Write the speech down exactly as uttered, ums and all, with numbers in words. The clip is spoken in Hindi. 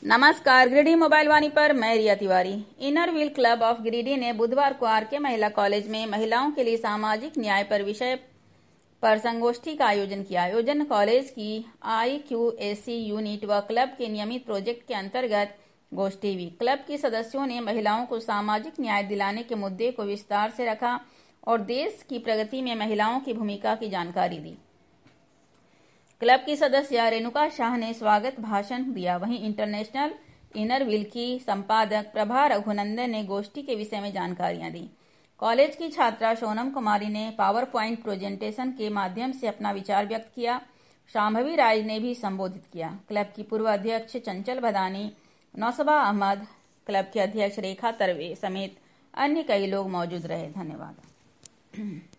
नमस्कार, गिरिडीह मोबाइल वाणी पर मैं Riya Tiwari. Inner wheel club of Giridih ने बुधवार को आर के महिला कॉलेज में महिलाओं के लिए सामाजिक न्याय पर विषय पर संगोष्ठी का आयोजन किया। आयोजन कॉलेज की I Q A C unit व क्लब के नियमित प्रोजेक्ट के अंतर्गत गोष्ठी हुई। क्लब की सदस्यों ने महिलाओं को सामाजिक न्याय दिलाने के मुद्दे को विस्तार से रखा और देश की प्रगति में महिलाओं की भूमिका की जानकारी दी। क्लब की सदस्य रेणुका शाह ने स्वागत भाषण दिया। वहीं इंटरनेशनल इनर व्हील की संपादक प्रभा रघुनंदन ने गोष्ठी के विषय में जानकारियां दी। कॉलेज की छात्रा सोनम कुमारी ने पावर पॉइंट प्रेजेंटेशन के माध्यम से अपना विचार व्यक्त किया। शांभवी राज ने भी संबोधित किया। क्लब की पूर्व अध्यक्ष चंचल भदानी, नौसबा अहमद, क्लब के अध्यक्ष रेखा तरवे समेत अन्य कई लोग मौजूद रहे। धन्यवाद।